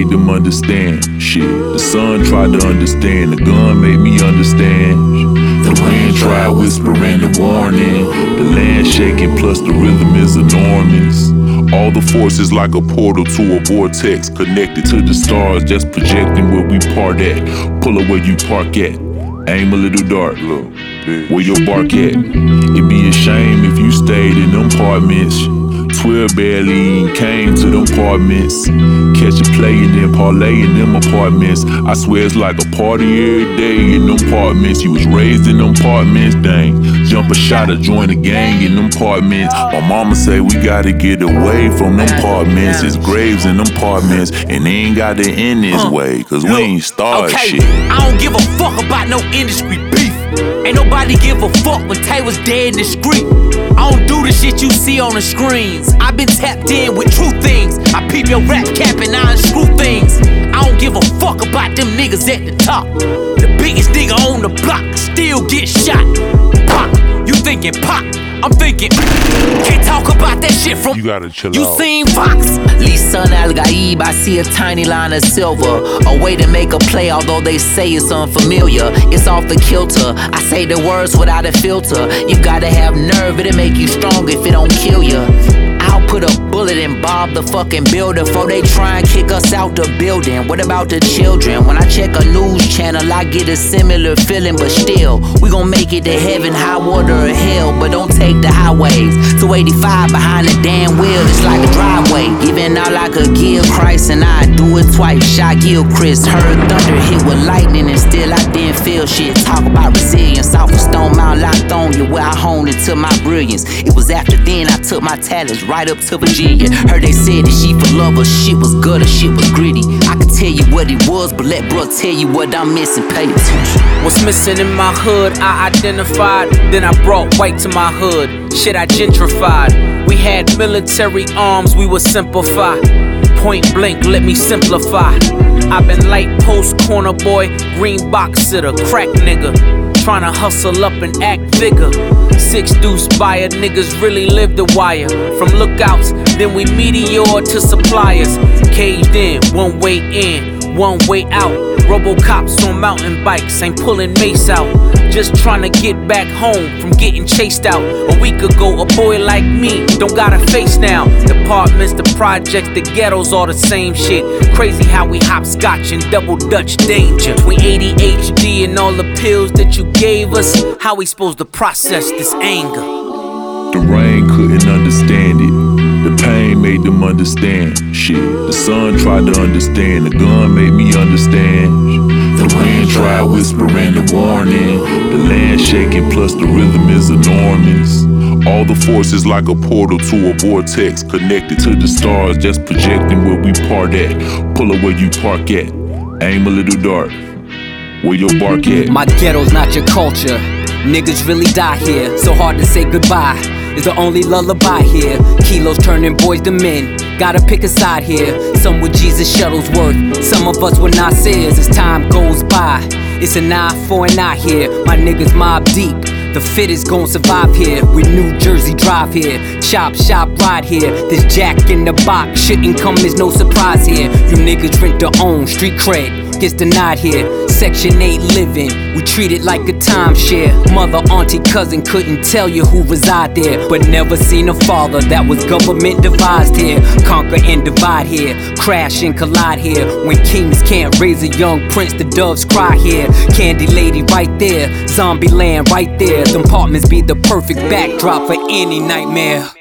them understand. Shit, the sun tried to understand, the gun made me understand. The wind tried whispering the warning, the land shaking plus the rhythm is enormous. All the forces like a portal to a vortex, connected to the stars, just projecting where we part at. Pull up where you park at, aim a little dark, look, where your bark at. It'd be a shame if you stayed in them apartments. 12 barely came to them apartments. Catch a play and then parlay in them apartments. I swear it's like a party every day in them apartments. You was raised in them apartments, dang. Jump a shot or join a gang in them apartments. My mama say we gotta get away from them apartments. It's graves in them apartments, and they ain't got to end this way, cause we ain't started shit. I don't give a fuck about no industry beef. Ain't nobody give a fuck when Tay was dead in the street. I don't do the shit you see on the screens. I been tapped in with true things. I peep your rap cap and I unscrew things. I don't give a fuck about them niggas at the top. The biggest nigga on the block still get shot. Pop, you thinking pop, I'm thinking can't talk about that shit from you gotta chill you out. seen Fox? Lisan Al Gaib, I see a tiny line of silver, a way to make a play although they say it's unfamiliar. It's off the kilter, I say the words without a filter. You gotta have nerve, it'll make you strong if it don't kill you. I'll put a bullet in Bob the fucking builder before they try and kick us out the building. What about the children? When I check a news channel, I get a similar feeling, but still, we gon' make it to heaven, high water or hell, but don't take the highways. 285 behind the damn wheel, it's like a driveway. Giving out like a Gil Christ, and I do it twice. Shot Gilchrist, heard thunder hit with lightning, and still I didn't feel shit. Talk about resilience, off of Stone Mount Lithonia, where I honed into my brilliance. It was after then I took my talents right up to Virginia. Heard they said that she for love, but shit was gutter, shit was gritty. I can tell you what it was, but let bro tell you what I'm missing. Pay attention. What's missing in my hood, I identified. Then I brought white to my hood. Shit, I gentrified. We had military arms, we would simplify. Point blank, let me simplify. I've been light post, corner boy, green box sitter, crack nigga. Tryna hustle up and act bigger. 6 deuce buyer, niggas really live the wire. From lookouts, then we meteor to suppliers. Caged in, one way in, one way out. Robocops on mountain bikes, ain't pulling mace out. Just tryna get back home from getting chased out. A week ago, a boy like me don't got a face now. The apartments, the projects, the ghettos, all the same shit. Crazy how we hopscotch and double dutch danger. Between ADHD and all the pills that you gave us, how we supposed to process this anger? The rain couldn't understand it. The pain made them understand. Shit, the sun tried to understand, the gun made me understand. The wind tried whispering the warning, the land shaking plus the rhythm is enormous. All the forces like a portal to a vortex, connected to the stars, just projecting where we part at. Pull up where you park at, aim a little dark, where your bark at. My ghetto's not your culture. Niggas really die here, so hard to say goodbye. Is the only lullaby here. Kilos turning boys to men. Gotta pick a side here. Some with Jesus Shuttlesworth, some of us with Nasir's. As time goes by, it's an eye for an eye here. My niggas mob deep. The fittest gon' survive here. We New Jersey drive here. Chop shop ride here. This jack in the box shouldn't come as no surprise here. You niggas rent their own street cred. Gets denied here. Section 8 living, we treat it like a timeshare. Mother, auntie, cousin couldn't tell you who reside there, but never seen a father that was government devised here. Conquer and divide here, crash and collide here. When kings can't raise a young prince, the doves cry here. Candy lady right there, zombie land right there. Them apartments be the perfect backdrop for any nightmare.